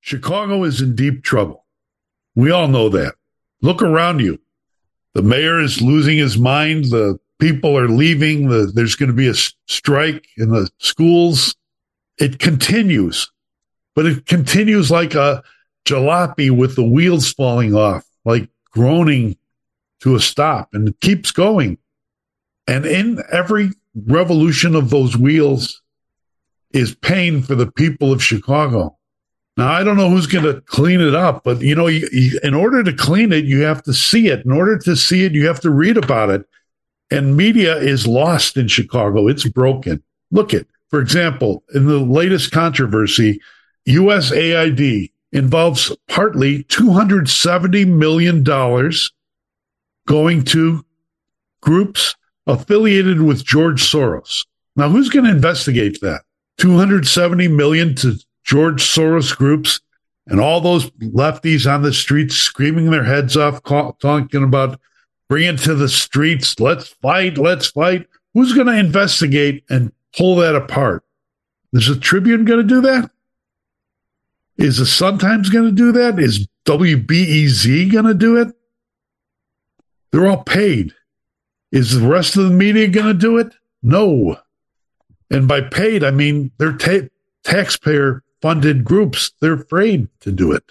Chicago is in deep trouble. We all know that. Look around you. The mayor is losing his mind. The people are leaving. There's going to be a strike in the schools. It continues, but it continues like a jalopy with the wheels falling off, like groaning to a stop, and it keeps going. And in every revolution of those wheels is pain for the people of Chicago. Now, I don't know who's going to clean it up, but, in order to clean it, you have to see it. In order to see it, you have to read about it. And media is lost in Chicago. It's broken. Look at, for example, in the latest controversy, USAID involves partly $270 million going to groups affiliated with George Soros. Now, who's going to investigate that? $270 million to George Soros groups and all those lefties on the streets screaming their heads off, talking about bring it to the streets. Let's fight. Let's fight. Who's going to investigate and pull that apart? Is the Tribune going to do that? Is the Sun-Times going to do that? Is WBEZ going to do it? They're all paid. Is the rest of the media going to do it? No. And by paid, I mean they're taxpayer-funded groups. They're afraid to do it.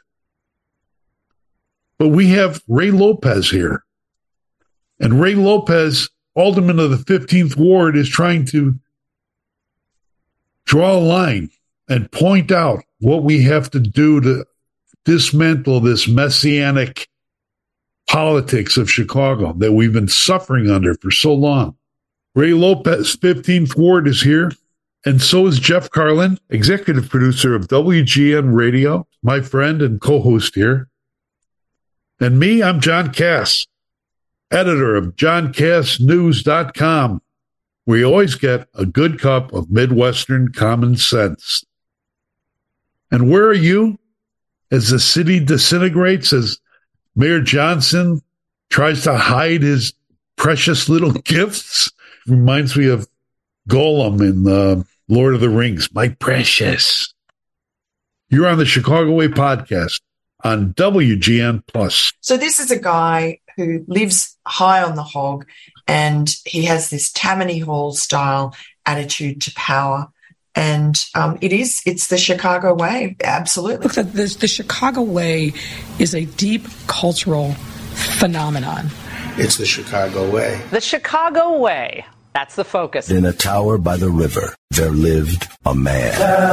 But we have Ray Lopez here. And Ray Lopez, alderman of the 15th Ward, is trying to draw a line and point out what we have to do to dismantle this messianic politics of Chicago that we've been suffering under for so long. Ray Lopez, 15th Ward, is here, and so is Jeff Carlin, executive producer of WGN Radio, my friend and co-host here. And me, I'm John Cass, editor of JohnCassNews.com. We always get a good cup of Midwestern common sense. And where are you as the city disintegrates, as Mayor Johnson tries to hide his precious little gifts? Reminds me of Gollum in Lord of the Rings. My precious. You're on the Chicago Way podcast on WGN Plus. So this is a guy who lives high on the hog, and he has this Tammany Hall style attitude to power. And it's the Chicago way. Absolutely. Look, the Chicago way is a deep cultural phenomenon. It's the Chicago way. The Chicago way. That's the focus. In a tower by the river, there lived a man.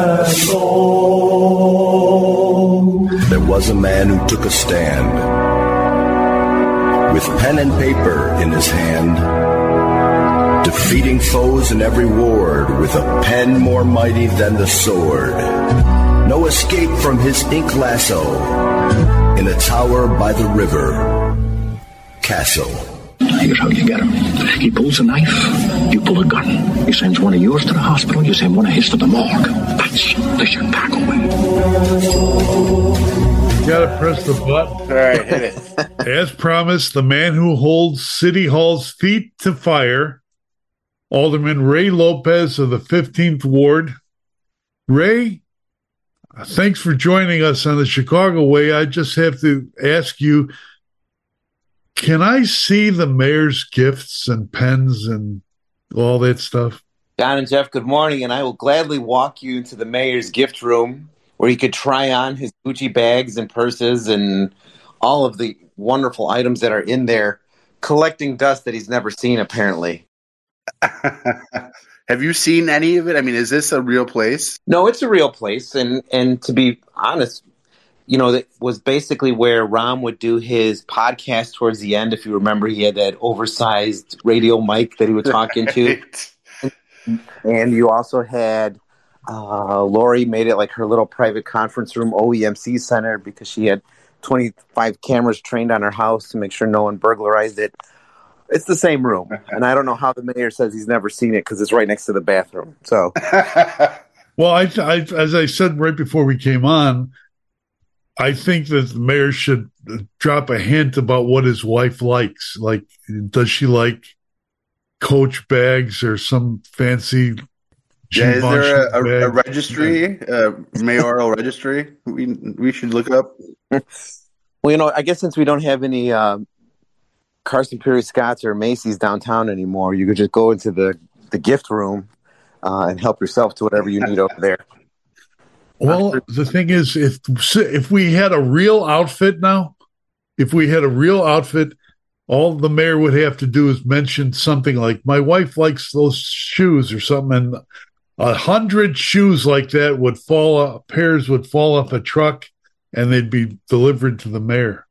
There was a man who took a stand with pen and paper in his hand, defeating foes in every ward with a pen more mighty than the sword. No escape from his ink lasso in a tower by the river, Castle. Here's how you get him. He pulls a knife, you pull a gun. He sends one of yours to the hospital, you send one of his to the morgue. That's the Chicago way. You gotta press the button. All right, hit it. As promised, the man who holds City Hall's feet to fire, Alderman Ray Lopez of the 15th Ward. Ray, thanks for joining us on the Chicago Way. I just have to ask you, can I see the mayor's gifts and pens and all that stuff? John and Jeff, good morning, and I will gladly walk you into the mayor's gift room where you could try on his Gucci bags and purses and all of the wonderful items that are in there, collecting dust that he's never seen, apparently. Have you seen any of it? I mean, is this a real place? No, it's a real place, and to be honest, that was basically where Ram would do his podcast towards the end. If you remember, he had that oversized radio mic that he would talk into. And you also had Lori made it like her little private conference room, OEMC Center, because she had 25 cameras trained on her house to make sure no one burglarized it. It's the same room. And I don't know how the mayor says he's never seen it because it's right next to the bathroom. So, well, I as I said right before we came on, I think that the mayor should drop a hint about what his wife likes. Like, does she like Coach bags or some fancy Yeah, is there a Givenchy bags. registry, mayoral registry we should look up? Well, I guess since we don't have any Carson Pirie Scotts or Macy's downtown anymore, you could just go into the gift room and help yourself to whatever you need over there. Well, the thing is, if we had a real outfit now, all the mayor would have to do is mention something like, my wife likes those shoes or something, and 100 shoes like that pairs would fall off a truck, and they'd be delivered to the mayor,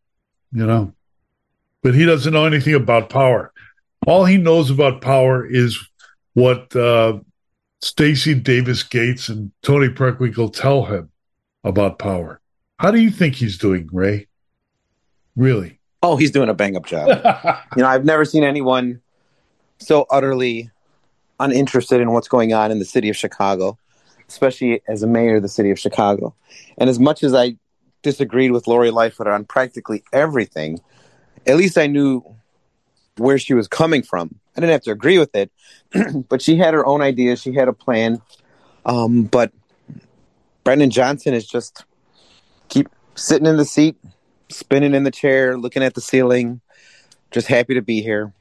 But he doesn't know anything about power. All he knows about power is what Stacey Davis Gates and Tony Preckwinkle tell him about power. How do you think he's doing, Ray? Really? Oh, he's doing a bang-up job. I've never seen anyone so utterly uninterested in what's going on in the city of Chicago, especially as a mayor of the city of Chicago. And as much as I disagreed with Lori Lightfoot on practically everything, at least I knew where she was coming from. I didn't have to agree with it, but she had her own ideas. She had a plan. But Brendan Johnson is just keep sitting in the seat, spinning in the chair, looking at the ceiling, just happy to be here.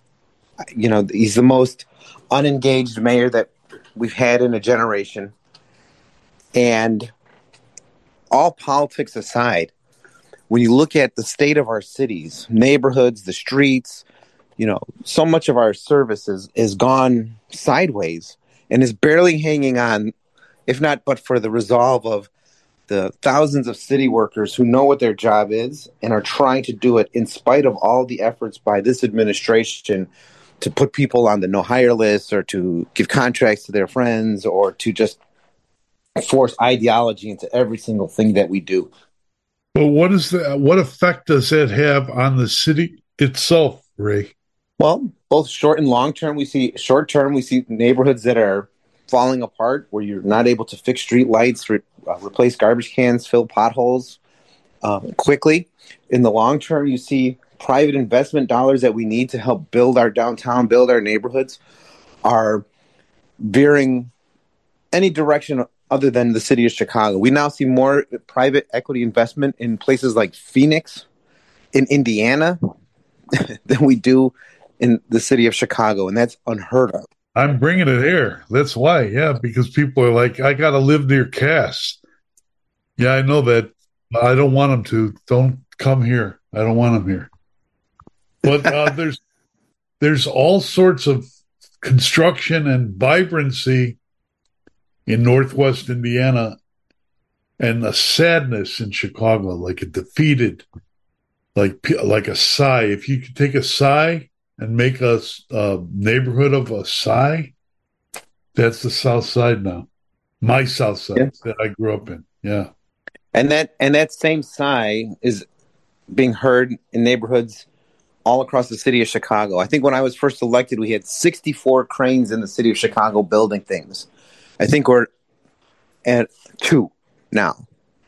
He's the most unengaged mayor that we've had in a generation. And all politics aside, when you look at the state of our cities, neighborhoods, the streets, so much of our services is gone sideways and is barely hanging on, if not but for the resolve of the thousands of city workers who know what their job is and are trying to do it in spite of all the efforts by this administration to put people on the no hire list or to give contracts to their friends or to just force ideology into every single thing that we do. But what effect does that have on the city itself, Ray? Well, both short and long term, we see neighborhoods that are falling apart where you're not able to fix street lights, replace garbage cans, fill potholes quickly. In the long term, you see private investment dollars that we need to help build our downtown, build our neighborhoods are veering any direction other than the city of Chicago. We now see more private equity investment in places like Phoenix, in Indiana, than we do in the city of Chicago, and that's unheard of. I'm bringing it here. That's why, because people are like, I got to live near Cass. Yeah, I know that. I don't want them to. Don't come here. I don't want them here. But there's all sorts of construction and vibrancy in Northwest Indiana, and a sadness in Chicago, like a defeated, like a sigh. If you could take a sigh and make a neighborhood of a sigh, that's the South Side now. My South Side that I grew up in. Yeah. And that same sigh is being heard in neighborhoods all across the city of Chicago. I think when I was first elected, we had 64 cranes in the city of Chicago building things. I think we're at 2 now.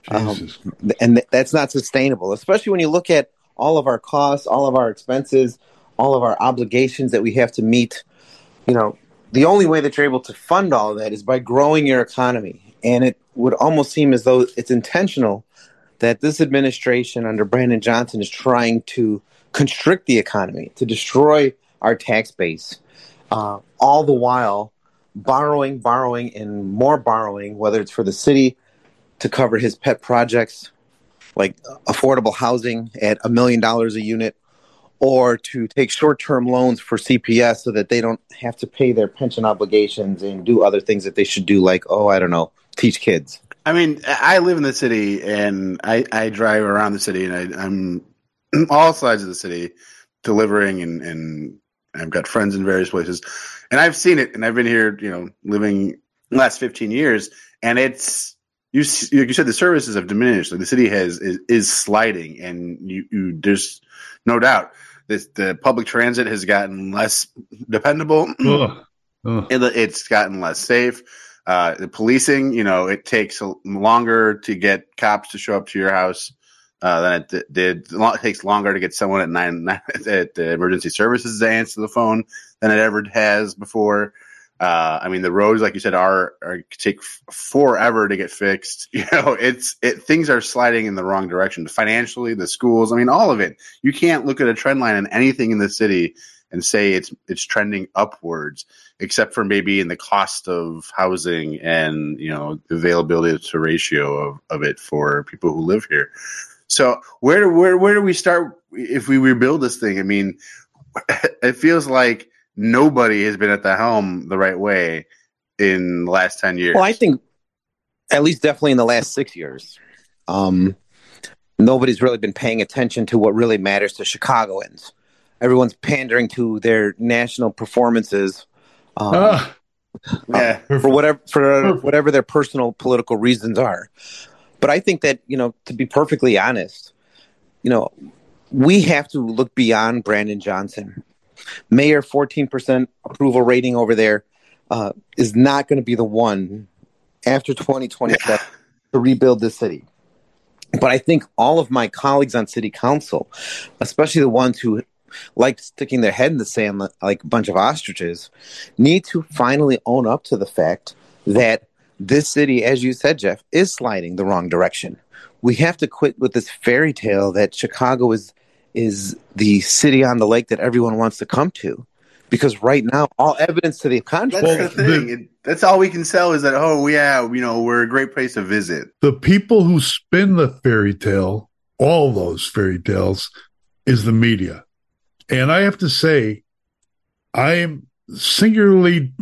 And that's not sustainable, especially when you look at all of our costs, all of our expenses, all of our obligations that we have to meet. The only way that you're able to fund all of that is by growing your economy. And it would almost seem as though it's intentional that this administration under Brandon Johnson is trying to constrict the economy, to destroy our tax base, all the while borrowing, and more borrowing, whether it's for the city to cover his pet projects like affordable housing at $1 million a unit, or to take short-term loans for CPS so that they don't have to pay their pension obligations and do other things that they should do, like, teach kids. I mean, I live in the city, and I drive around the city, and I'm all sides of the city delivering, and I've got friends in various places. And I've seen it, and I've been here, living the last 15 years, and it's like you said, the services have diminished. Like the city is sliding, and there's no doubt the public transit has gotten less dependable. It's gotten less safe. The policing, it takes longer to get cops to show up to your house than it did. It takes longer to get someone at 9 at the emergency services to answer the phone than it ever has before. I mean, the roads, like you said, are take forever to get fixed. You know, things are sliding in the wrong direction financially. The schools, I mean, all of it. You can't look at a trend line on anything in the city and say it's trending upwards, except for maybe in the cost of housing and, you know, the availability to ratio of it for people who live here. So where do we start if we rebuild this thing? I mean, it feels like nobody has been at the helm the right way in the last 10 years. Well, I think at least definitely in the last 6 years, nobody's really been paying attention to what really matters to Chicagoans. Everyone's pandering to their national performances for whatever their personal political reasons are. But I think that, you know, to be perfectly honest, you know, we have to look beyond Brandon Johnson. Mayor 14% approval rating over there is not going to be the one after 2027 to rebuild this city. But I think all of my colleagues on city council, especially the ones who like sticking their head in the sand like a bunch of ostriches, need to finally own up to the fact that this city, as you said, Jeff, is sliding the wrong direction. We have to quit with this fairy tale that Chicago is the city on the lake that everyone wants to come to. Because right now, all evidence to the contrary. That's the thing. That's all we can sell is that, oh, yeah, you know, we're a great place to visit. The people who spin the fairy tale, all those fairy tales, is the media. And I have to say, I am singularly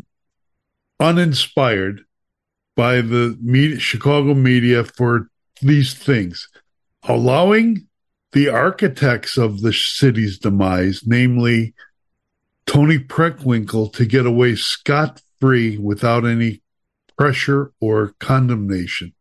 uninspired by the Chicago media for these things. Allowing the architects of the city's demise, namely Tony Preckwinkle, to get away scot-free without any pressure or condemnation.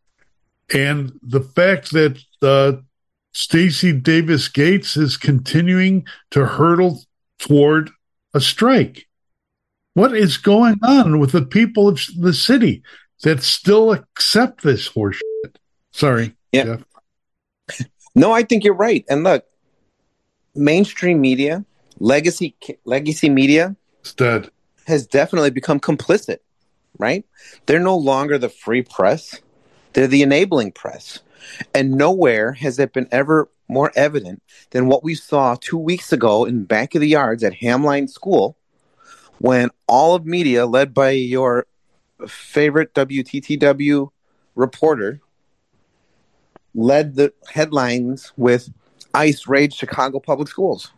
And the fact that Stacey Davis Gates is continuing to hurtle toward a strike. What is going on with the people of the city that still accept this horseshit? Sorry, yeah. Jeff. No, I think you're right. And look, mainstream media, legacy media, it's dead. Has definitely become complicit, right? They're no longer the free press. They're the enabling press. And nowhere has it been ever more evident than what we saw 2 weeks ago in back of the yards at Hamline School, when all of media, led by your favorite WTTW reporter, led the headlines with ICE raids Chicago public schools.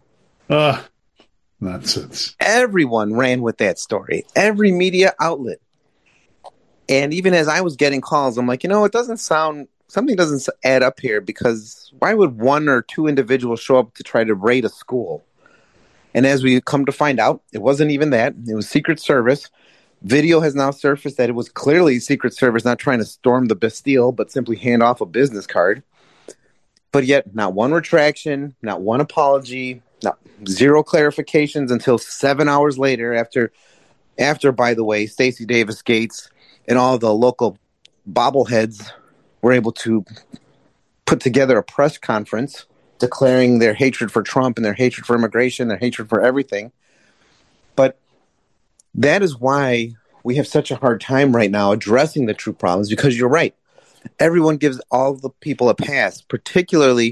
Nonsense. Everyone ran with that story. Every media outlet. And even as I was getting calls, I'm like, you know, something doesn't add up here, because why would one or two individuals show up to try to raid a school? And as we come to find out, it wasn't even that. It was Secret Service. Video has now surfaced that it was clearly Secret Service not trying to storm the Bastille, but simply hand off a business card. But yet, not one retraction, not one apology, zero clarifications until 7 hours later, after, by the way, Stacey Davis Gates and all the local bobbleheads were able to put together a press conference declaring their hatred for Trump and their hatred for immigration, their hatred for everything. But that is why we have such a hard time right now addressing the true problems, because you're right. Everyone gives all the people a pass, particularly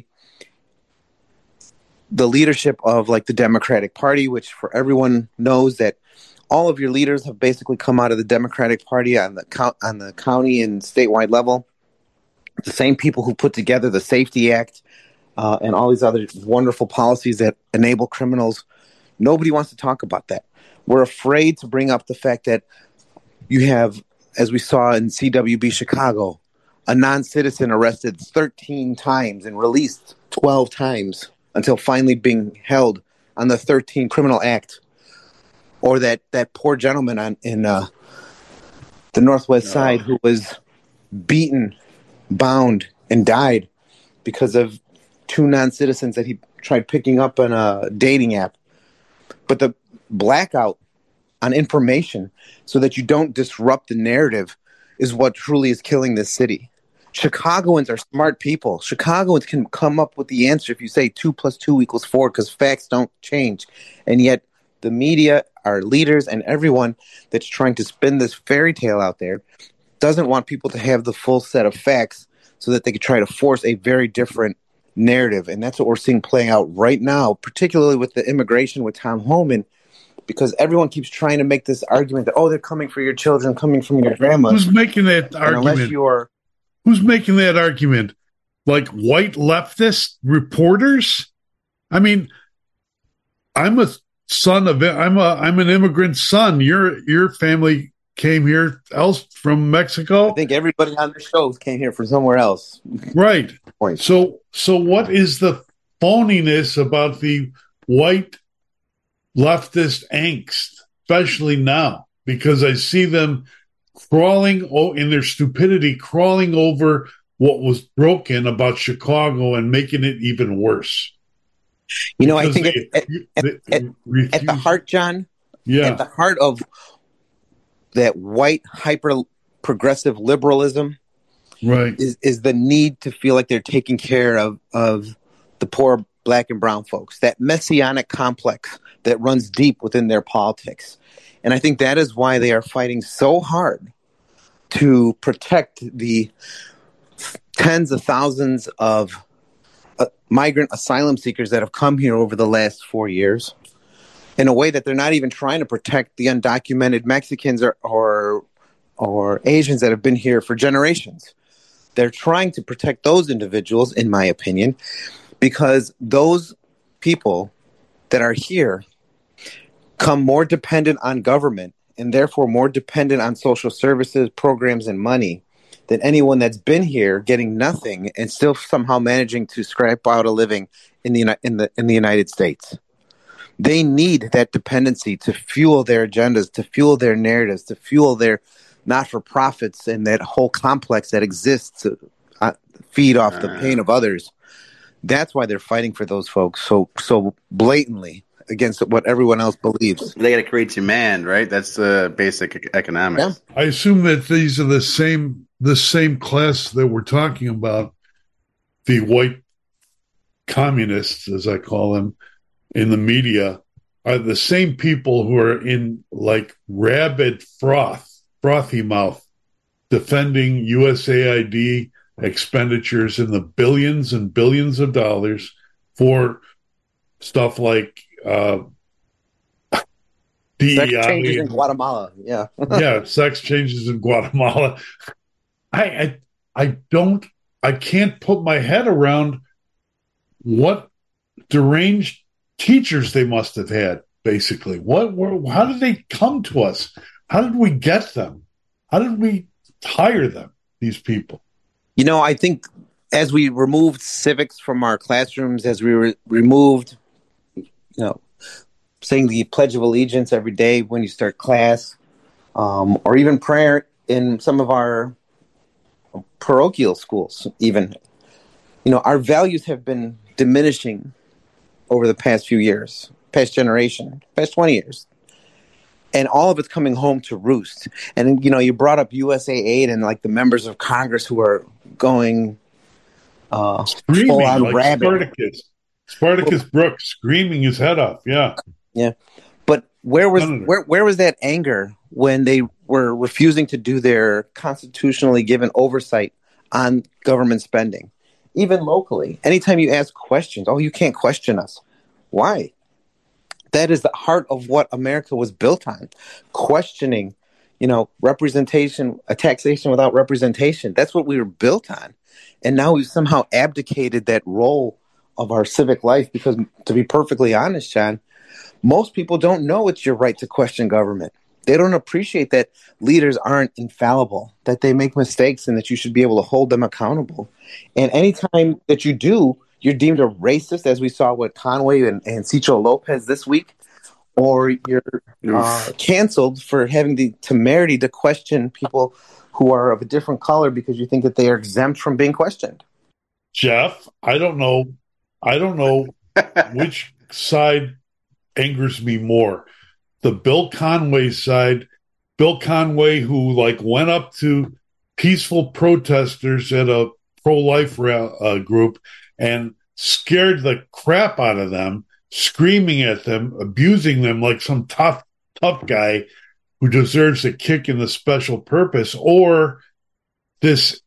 the leadership of like the Democratic Party, which for everyone knows that all of your leaders have basically come out of the Democratic Party on the county and statewide level. The same people who put together the Safety Act and all these other wonderful policies that enable criminals. Nobody wants to talk about that. We're afraid to bring up the fact that you have, as we saw in CWB Chicago, a non-citizen arrested 13 times and released 12 times until finally being held on the 13th criminal act. Or that poor gentleman in the Northwest Side who was beaten, bound, and died because of two non-citizens that he tried picking up on a dating app. But the blackout on information so that you don't disrupt the narrative is what truly is killing this city. Chicagoans are smart people. Chicagoans can come up with the answer if you say 2 + 2 = 4, because facts don't change. And yet the media our leaders and everyone that's trying to spin this fairy tale out there doesn't want people to have the full set of facts so that they can try to force a very different narrative. And that's what we're seeing playing out right now, particularly with the immigration with Tom Homan, because everyone keeps trying to make this argument that, oh, they're coming for your children, coming from your grandma. Who's making that argument? Who's making that argument? Like white leftist reporters? I mean, I'm an immigrant son. Your family came here from Mexico. I think everybody on the show came here from somewhere else. Right. So what is the phoniness about the white leftist angst, especially now? Because I see them crawling in their stupidity, crawling over what was broken about Chicago and making it even worse. You know, because I think at the heart, John, at the heart of that white hyper progressive liberalism, right, is the need to feel like they're taking care of the poor black and brown folks, that messianic complex that runs deep within their politics. And I think that is why they are fighting so hard to protect the tens of thousands of migrant asylum seekers that have come here over the last 4 years, in a way that they're not even trying to protect the undocumented Mexicans or Asians that have been here for generations. They're trying to protect those individuals, in my opinion, because those people that are here come more dependent on government and therefore more dependent on social services, programs, and money than anyone that's been here getting nothing and still somehow managing to scrape out a living in the United States. They need that dependency to fuel their agendas, to fuel their narratives, to fuel their not-for-profits and that whole complex that exists to feed off the pain of others. That's why they're fighting for those folks so blatantly against what everyone else believes. They got to create demand, right? That's the basic economics. Yeah. I assume that these are the same class that we're talking about, the white communists, as I call them, in the media, are the same people who are in like rabid frothy mouth, defending USAID expenditures in the billions and billions of dollars for stuff like DEI. Sex changes in Guatemala, yeah. Yeah, sex changes in Guatemala. I can't put my head around what deranged teachers they must have had, basically. How did they come to us? How did we get them? How did we hire them, these people? You know, I think as we removed civics from our classrooms, as we removed, saying the Pledge of Allegiance every day when you start class, or even prayer in some of our parochial schools, even, our values have been diminishing over the past few years, past generation, past 20 years. And all of it's coming home to roost. And, you brought up USAID and like the members of Congress who are going screaming like rabid. Spartacus Brooks screaming his head off. Yeah. Yeah. But where was that anger when they were refusing to do their constitutionally given oversight on government spending? Even locally, anytime you ask questions, you can't question us. Why? That is the heart of what America was built on. Questioning, representation, a taxation without representation. That's what we were built on. And now we've somehow abdicated that role of our civic life because, to be perfectly honest, John, most people don't know it's your right to question government. They don't appreciate that leaders aren't infallible, that they make mistakes, and that you should be able to hold them accountable. And anytime that you do, you're deemed a racist, as we saw with Conway and Cicho Lopez this week, or you're canceled for having the temerity to question people who are of a different color because you think that they are exempt from being questioned. Jeff, I don't know which side angers me more. The Bill Conway side, Bill Conway who went up to peaceful protesters at a pro-life group and scared the crap out of them, screaming at them, abusing them like some tough tough guy who deserves a kick in the special purpose, or this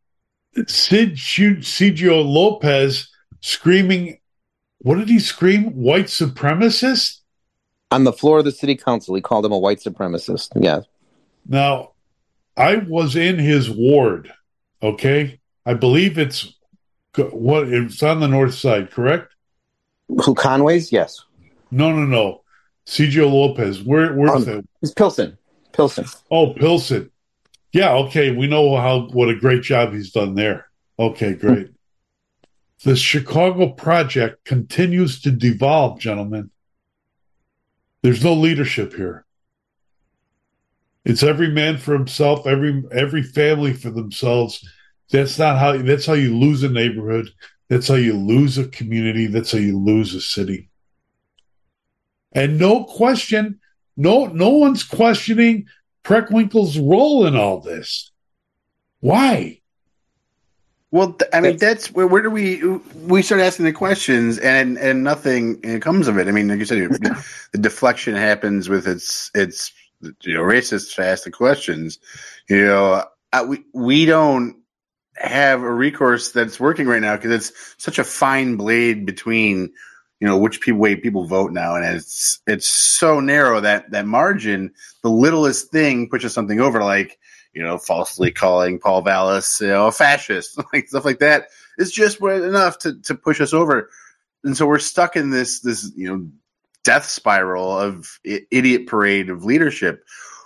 Sergio Lopez screaming, what did he scream? White supremacist? On the floor of the city council, he called him a white supremacist. Yeah. Now, I was in his ward, okay? I believe it's on the north side, correct? Who, Conway's? Yes. No. Sergio Lopez. Where's that? It's Pilsen. Oh, Pilsen. Yeah, okay. We know what a great job he's done there. Okay, great. The Chicago project continues to devolve, gentlemen. There's no leadership here. It's every man for himself, every family for themselves. That's how you lose a neighborhood. That's how you lose a community. That's how you lose a city. And no one's questioning Preckwinkle's role in all this. Why? Well, I mean, that's where do we start asking the questions and nothing comes of it. I mean, like you said, the deflection happens with its racists ask the questions. We don't have a recourse that's working right now because it's such a fine blade between which way people vote now, and it's so narrow that margin. The littlest thing pushes something over, like falsely calling Paul Vallis a fascist, like stuff like that. It's just enough to push us over, and so we're stuck in this death spiral of idiot parade of leadership.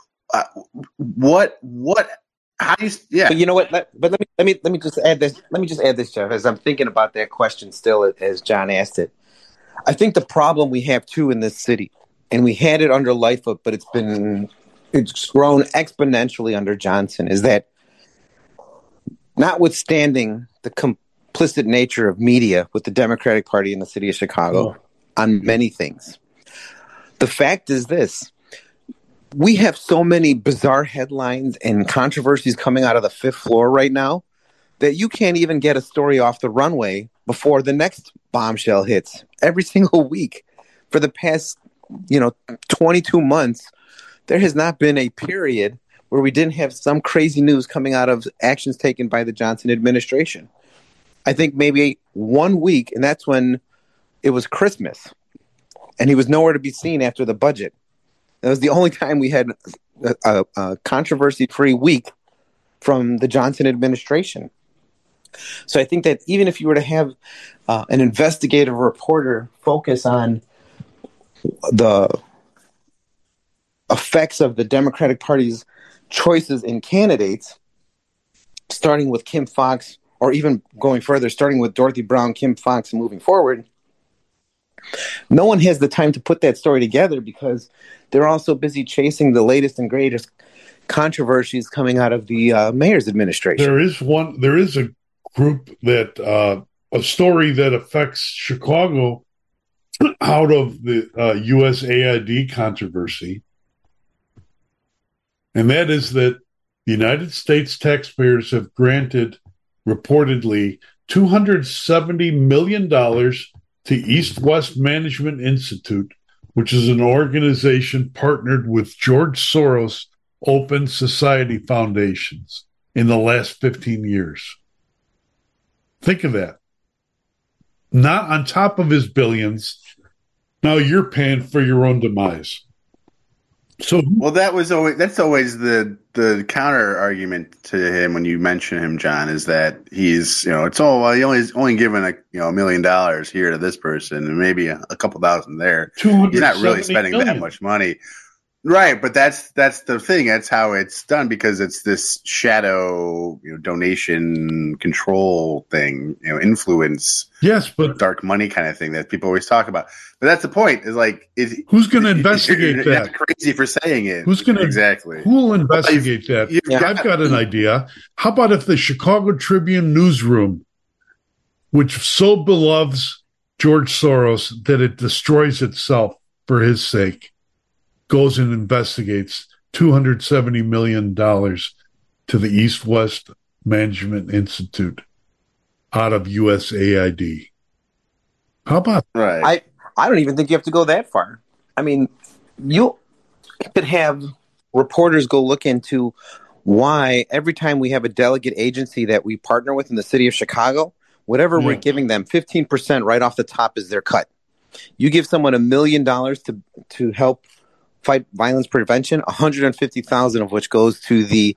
How do you? Yeah. But you know what? Let me just add this. Let me just add this, Jeff, as I'm thinking about that question still, as John asked it. I think the problem we have too in this city, and we had it under Lightfoot, but it's grown exponentially under Johnson, is that notwithstanding the complicit nature of media with the Democratic Party in the city of Chicago on many things, the fact is this: we have so many bizarre headlines and controversies coming out of the fifth floor right now that you can't even get a story off the runway before the next bombshell hits. Every single week for the past, 22 months, there has not been a period where we didn't have some crazy news coming out of actions taken by the Johnson administration. I think maybe 1 week, and that's when it was Christmas, and he was nowhere to be seen after the budget. That was the only time we had a controversy-free week from the Johnson administration. So I think that even if you were to have an investigative reporter focus on the effects of the Democratic Party's choices in candidates, starting with Kim Foxx, or even going further, starting with Dorothy Brown, Kim Foxx, and moving forward, no one has the time to put that story together because they're also busy chasing the latest and greatest controversies coming out of the mayor's administration. There is a group that a story that affects Chicago out of the USAID controversy, and that is that the United States taxpayers have granted reportedly $270 million to East West Management Institute, which is an organization partnered with George Soros Open Society Foundations in the last 15 years. Think of that. Not on top of his billions. Now you're paying for your own demise. So, well, that's always the counter argument to him when you mention him, John, is that he's he only given $1 million here to this person and maybe a couple thousand there. He's not really spending that much money. Right, but that's the thing. That's how it's done because it's this shadow, donation control thing, influence. Yes, but dark money kind of thing that people always talk about. But that's the point. Is like, who's going to investigate that? That's crazy for saying it. Who's going to exactly? Who will investigate that? I've got an idea. How about if the Chicago Tribune newsroom, which so beloves George Soros that it destroys itself for his sake, goes and investigates $270 million to the East West Management Institute out of USAID. How about right? I don't even think you have to go that far. I mean, could have reporters go look into why every time we have a delegate agency that we partner with in the city of Chicago, whatever we're giving them, 15% right off the top is their cut. You give someone $1 million to help fight violence prevention, $150,000 of which goes to the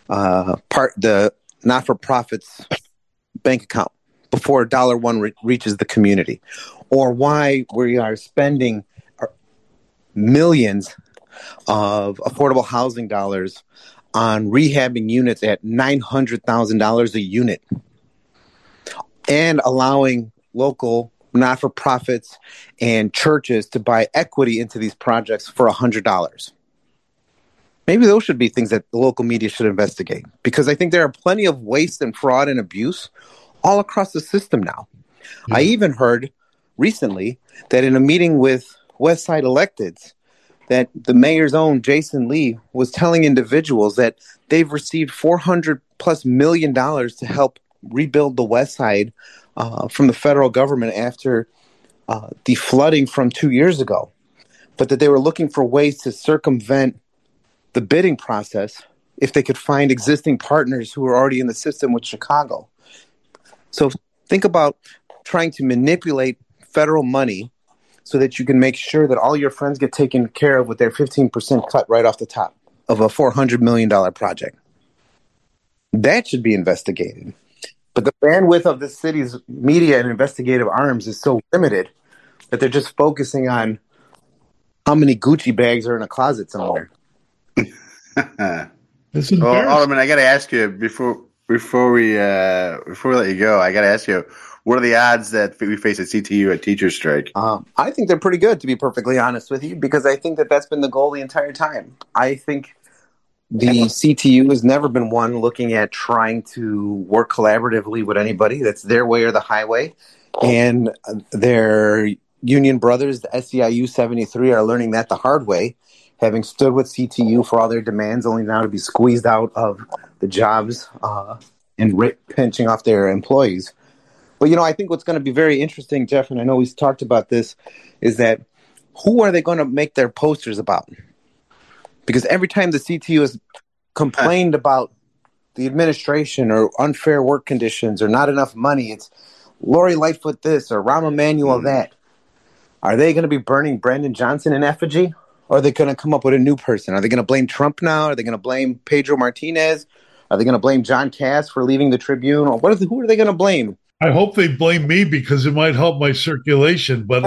not-for-profits bank account before $1 reaches the community. Or why we are spending millions of affordable housing dollars on rehabbing units at $900,000 a unit and allowing local not-for-profits and churches to buy equity into these projects for $100. Maybe those should be things that the local media should investigate, because I think there are plenty of waste and fraud and abuse all across the system now. I even heard recently that in a meeting with Westside electeds, that the mayor's own Jason Lee was telling individuals that they've received $400+ million to help rebuild the Westside from the federal government after the flooding from 2 years ago, but that they were looking for ways to circumvent the bidding process if they could find existing partners who are already in the system with Chicago. So think about trying to manipulate federal money so that you can make sure that all your friends get taken care of with their 15% cut right off the top of a $400 million project. That should be investigated. But the bandwidth of the city's media and investigative arms is so limited that they're just focusing on how many Gucci bags are in a closet somewhere. Well, Alderman, I got to ask you before we let you go. I got to ask you, what are the odds that we face a CTU, a teacher's strike? I think they're pretty good, to be perfectly honest with you, because I think that that's been the goal the entire time. I think the CTU has never been one looking at trying to work collaboratively with anybody. That's their way or the highway. And their union brothers, the SEIU 73, are learning that the hard way, having stood with CTU for all their demands, only now to be squeezed out of the jobs and pinching off their employees. But, I think what's going to be very interesting, Jeff, and I know we've talked about this, is that who are they going to make their posters about? Because every time the CTU has complained about the administration or unfair work conditions or not enough money, it's Lori Lightfoot this or Rahm Emanuel that. Are they going to be burning Brandon Johnson in effigy? Or are they going to come up with a new person? Are they going to blame Trump now? Are they going to blame Pedro Martinez? Are they going to blame John Cass for leaving the Tribune? Or who are they going to blame? I hope they blame me because it might help my circulation, but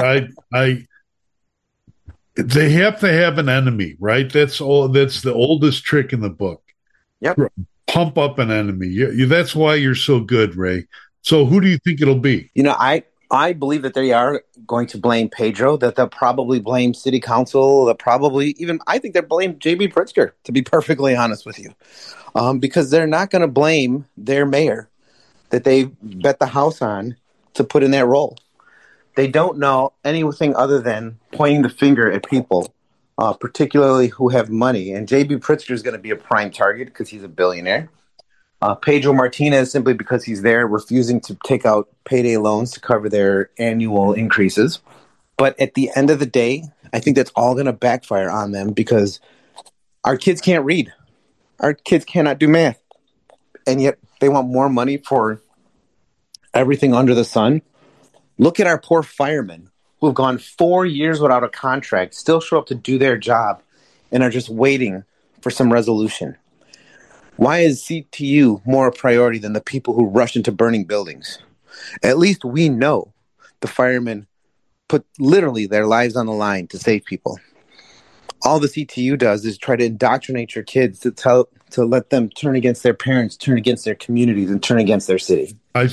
they have to have an enemy, right? That's the oldest trick in the book. Yep. Pump up an enemy. That's why you're so good, Ray. So who do you think it'll be? I believe that they are going to blame Pedro, that they'll probably blame city council. I think they'll blame J.B. Pritzker, to be perfectly honest with you, because they're not going to blame their mayor that they bet the house on to put in that role. They don't know anything other than pointing the finger at people, particularly who have money. And J.B. Pritzker is going to be a prime target because he's a billionaire. Pedro Martinez, simply because he's there refusing to take out payday loans to cover their annual increases. But at the end of the day, I think that's all going to backfire on them because our kids can't read. Our kids cannot do math. And yet they want more money for everything under the sun. Look at our poor firemen who have gone 4 years without a contract, still show up to do their job, and are just waiting for some resolution. Why is CTU more a priority than the people who rush into burning buildings? At least we know the firemen put literally their lives on the line to save people. All the CTU does is try to indoctrinate your kids to let them turn against their parents, turn against their communities, and turn against their city. I'd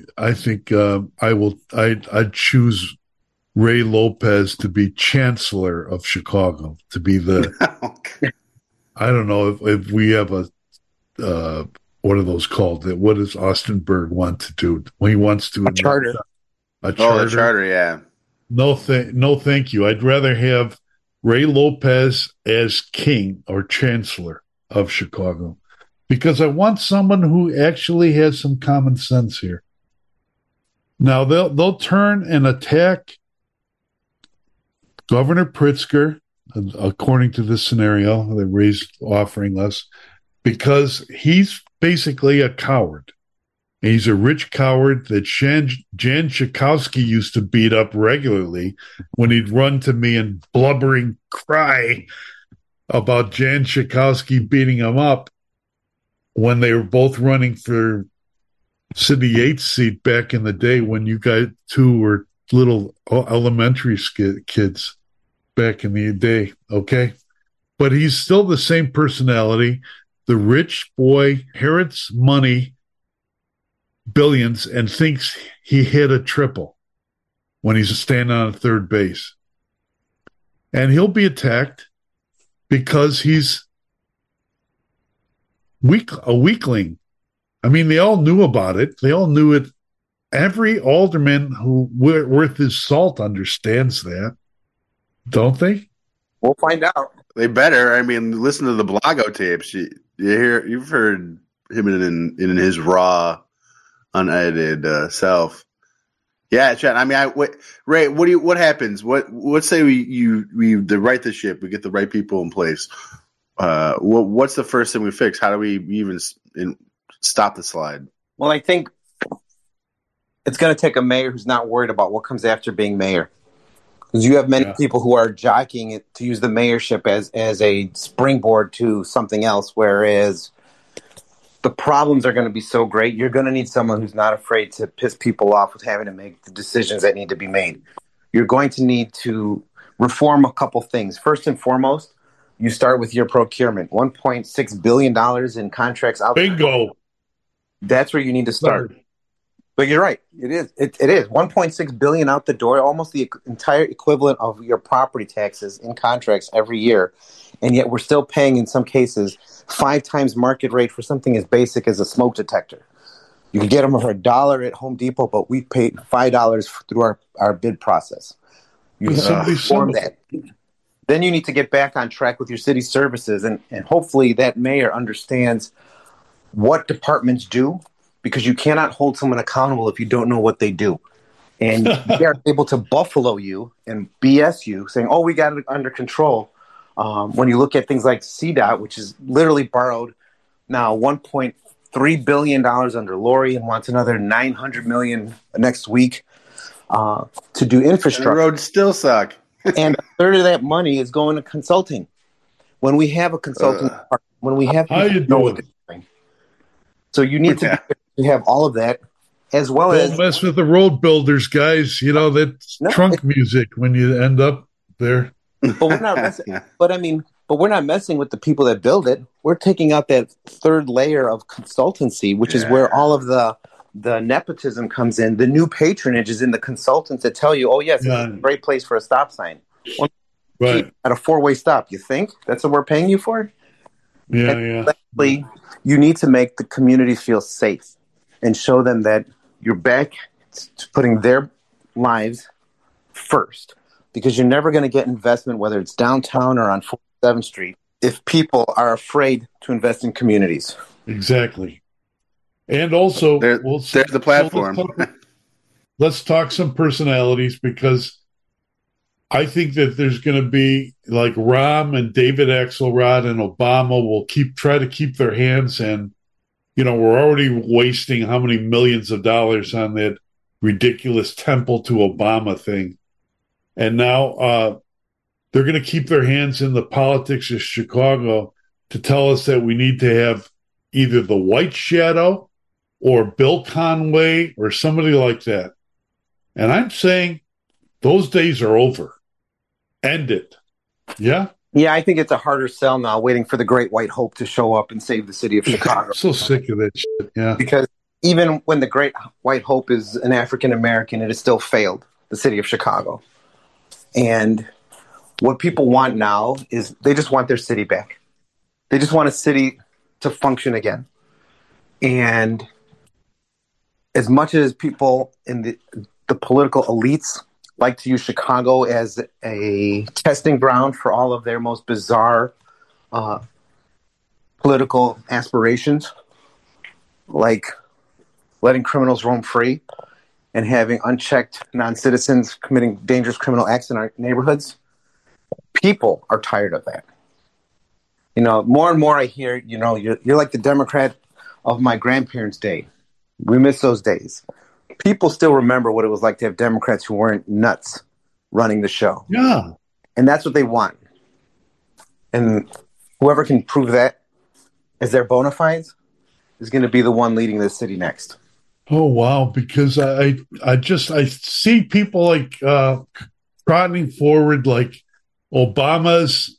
choose Ray Lopez to be Chancellor of Chicago, to be the. I don't know if we have a. What are those called? What does Austin Berg want to do? He wants to a charter. A charter, yeah. No, thank you. I'd rather have Ray Lopez as king or chancellor of Chicago, because I want someone who actually has some common sense here. Now they'll turn and attack Governor Pritzker. according to this scenario. They raised offering less because he's basically a coward. He's a rich coward that Jan Schakowsky used to beat up regularly when he'd run to me and blubbering cry about Jan Schakowsky beating him up when they were both running for Cindy Yates' seat back in the day when you guys two were little elementary kids back in the day, okay? But he's still the same personality. The rich boy inherits money, billions, and thinks he hit a triple when he's standing on third base. And he'll be attacked because he's a weakling. I mean, they all knew about it. They all knew it. Every alderman who worth his salt understands that, don't they? We'll find out. They better. I mean, listen to the Blago tapes. You've heard him in his raw, unedited self. Yeah, Chad. I mean, Ray. What happens? Let's say we right the ship. We get the right people in place. What's the first thing we fix? How do we even stop the slide? Well, I think it's going to take a mayor who's not worried about what comes after being mayor. Because you have many people who are jockeying it to use the mayorship as a springboard to something else, whereas the problems are going to be so great, you're going to need someone who's not afraid to piss people off with having to make the decisions that need to be made. You're going to need to reform a couple things. First and foremost, you start with your procurement. $1.6 billion in contracts out there. Bingo. That's where you need to start. But you're right. It is. It is. $1.6 billion out the door, almost the entire equivalent of your property taxes in contracts every year. And yet we're still paying, in some cases, 5 times market rate for something as basic as a smoke detector. You can get them for $1 at Home Depot, but we paid $5 through our bid process. You reform that. Then you need to get back on track with your city services, and hopefully that mayor understands what departments do, because you cannot hold someone accountable if you don't know what they do. And they are able to buffalo you and BS you, saying, oh, we got it under control. When you look at things like CDOT, which is literally borrowed now $1.3 billion under Lori and wants another $900 million next week to do infrastructure. And the roads still suck. And a third of that money is going to consulting. When we have a consulting department, when we have how you know what they're doing. So you need to have all of that, as well as don't mess with the road builders, guys. You know that's trunk music when you end up there. But we're not messing. But we're not messing with the people that build it. We're taking out that third layer of consultancy, which is where all of the nepotism comes in. The new patronage is in the consultants that tell you, "Oh yes, it's a great place for a stop sign." Right at a 4-way stop. You think that's what we're paying you for? Yeah. Lastly, you need to make the community feel safe and show them that you're back to putting their lives first. Because you're never going to get investment, whether it's downtown or on 47th Street, if people are afraid to invest in communities. Exactly. And also, there's the platform. So let's talk some personalities, because I think that there's going to be like Rahm and David Axelrod and Obama will try to keep their hands, and we're already wasting how many millions of dollars on that ridiculous Temple to Obama thing. And now they're going to keep their hands in the politics of Chicago to tell us that we need to have either the White Shadow or Bill Conway or somebody like that. And I'm saying those days are over. End it. Yeah? Yeah, I think it's a harder sell now, waiting for the Great White Hope to show up and save the city of Chicago. I'm so sick of that shit, yeah. Because even when the Great White Hope is an African-American, it has still failed the city of Chicago. And what people want now is they just want their city back. They just want a city to function again. And as much as people in the political elites like to use Chicago as a testing ground for all of their most bizarre political aspirations, like letting criminals roam free and having unchecked non-citizens committing dangerous criminal acts in our neighborhoods, people are tired of that. More and more I hear, you're like the Democrat of my grandparents' day. We miss those days. People still remember what it was like to have Democrats who weren't nuts running the show. Yeah. And that's what they want. And whoever can prove that as their bona fides is going to be the one leading this city next. Oh, wow. Because I see people like trotting forward like Obama's,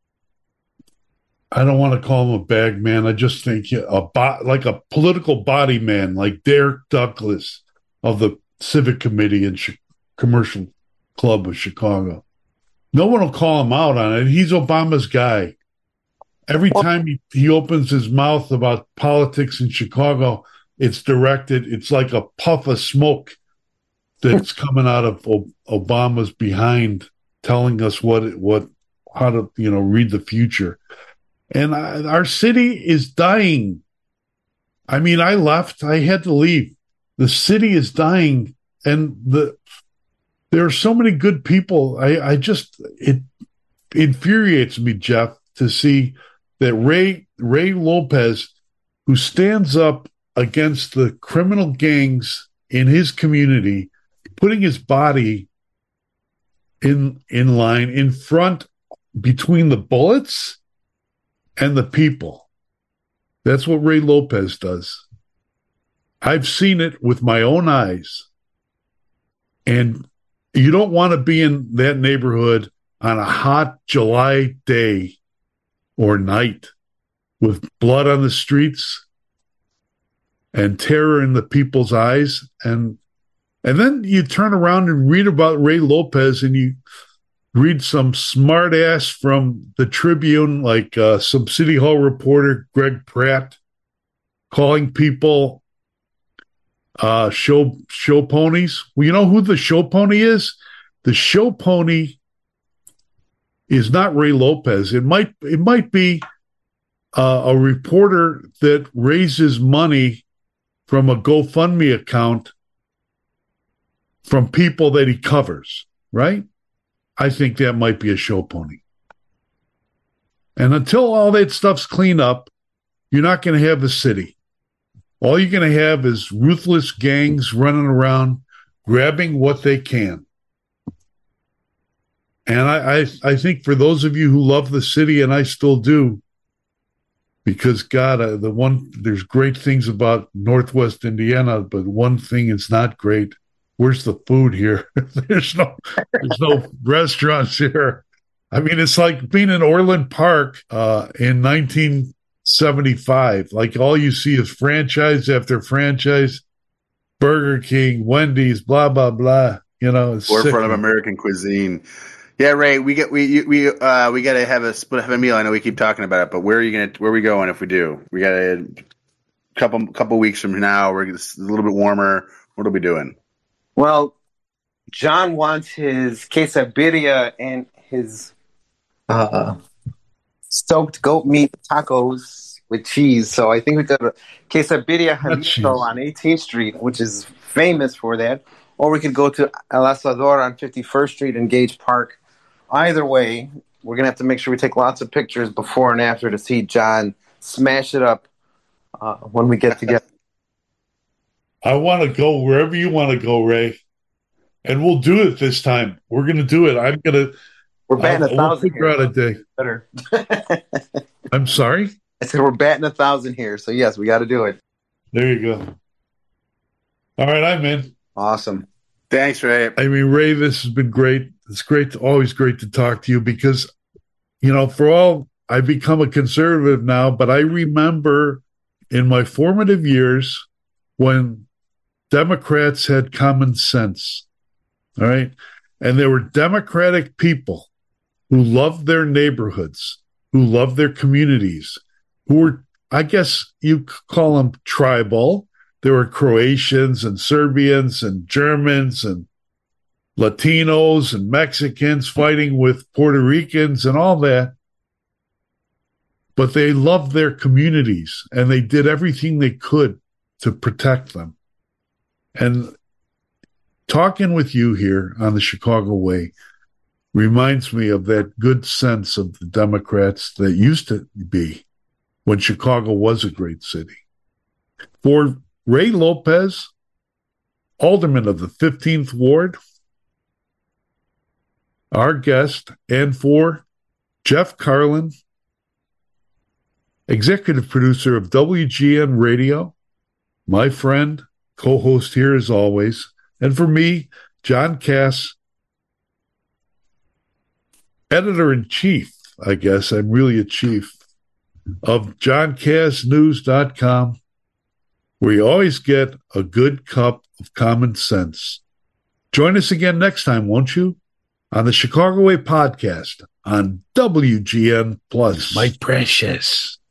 I don't want to call him a bag man. I just think like a political body man, like Derek Douglas of the Civic Committee and Commercial Club of Chicago. No one will call him out on it. He's Obama's guy. Every time he opens his mouth about politics in Chicago, it's directed. It's like a puff of smoke that's coming out of Obama's behind, telling us how to read the future. And our city is dying. I mean, I left. I had to leave. The city is dying, and there are so many good people. It infuriates me, Jeff, to see that Ray Lopez, who stands up against the criminal gangs in his community, putting his body in line in front between the bullets and the people. That's what Ray Lopez does. I've seen it with my own eyes. And you don't want to be in that neighborhood on a hot July day or night with blood on the streets and terror in the people's eyes. And then you turn around and read about Ray Lopez, and you read some smart ass from the Tribune, like some City Hall reporter, Greg Pratt, calling people show ponies. Well, you know who the show pony is? The show pony is not Ray Lopez. It might be a reporter that raises money from a GoFundMe account from people that he covers, right? I think that might be a show pony. And until all that stuff's cleaned up, you're not going to have a city. All you're going to have is ruthless gangs running around, grabbing what they can. And I think for those of you who love the city, and I still do, because God, there's great things about Northwest Indiana, but one thing is not great. Where's the food here? There's no restaurants here. I mean, it's like being in Orland Park in 1975. Like all you see is franchise after franchise, Burger King, Wendy's, blah blah blah. It's forefront of American cuisine. Yeah, Ray, we got to have a meal. I know we keep talking about it, but where are we going if we do? We got a couple weeks from now. It's a little bit warmer. What are we doing? Well, John wants his quesadilla and his stoked goat meat tacos with cheese. So I think we go to Quesadilla Jalisco on 18th Street, which is famous for that. Or we could go to El Asador on 51st Street in Gage Park. Either way, we're going to have to make sure we take lots of pictures before and after to see John smash it up when we get together. I want to go wherever you want to go, Ray. And we'll do it this time. We're going to do it. We're batting 1,000 we'll figure out a day. Better. I'm sorry? I said we're batting 1,000 here. So, yes, we got to do it. There you go. All right, I'm in. Awesome. Thanks, Ray. I mean, Ray, this has been great. It's always great to talk to you because, for all, I've become a conservative now, but I remember in my formative years when Democrats had common sense, all right? And there were Democratic people who loved their neighborhoods, who loved their communities, who were, I guess you could call them tribal. There were Croatians and Serbians and Germans and Latinos and Mexicans fighting with Puerto Ricans and all that. But they loved their communities and they did everything they could to protect them. And talking with you here on the Chicago Way reminds me of that good sense of the Democrats that used to be when Chicago was a great city. For Ray Lopez, alderman of the 15th Ward, our guest, and for Jeff Carlin, executive producer of WGN Radio, my friend, co-host here as always, and for me, John Kass, editor-in-chief, I guess, I'm really a chief, of JohnKassNews.com, where you always get a good cup of common sense. Join us again next time, won't you? On the Chicago Way podcast on WGN Plus. My precious.